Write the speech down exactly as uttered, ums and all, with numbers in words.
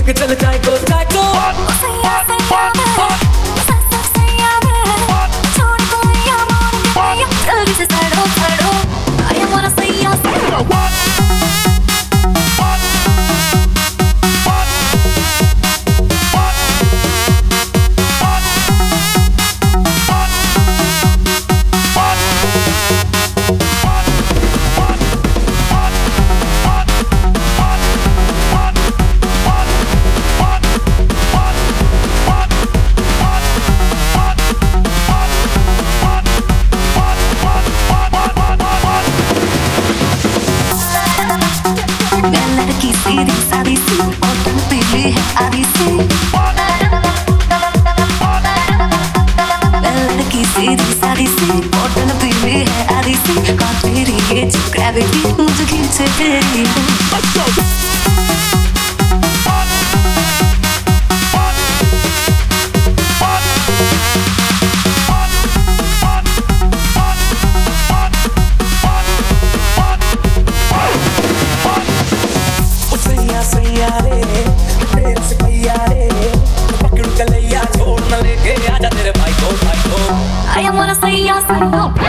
लेके चल जाए को जाए को सैया सैया वे सस सैया वे छोड़ को या मान के या जल्दी से छड़ो छड़ो आई वांना सैया सैया लड़की सीधी सादी सी बॉटल पीली है आधी सी लड़की सीधी सादी सी बॉटल पीली है आधी सी कौन तेरी ये जो ग्रेविटी मुझे खींचे तेरी सैया रे तेरे से भैया रे पकड़ के ले आ छोड़ न लेके आजा तेरे भाई को भाई को आई वांना सैया सैया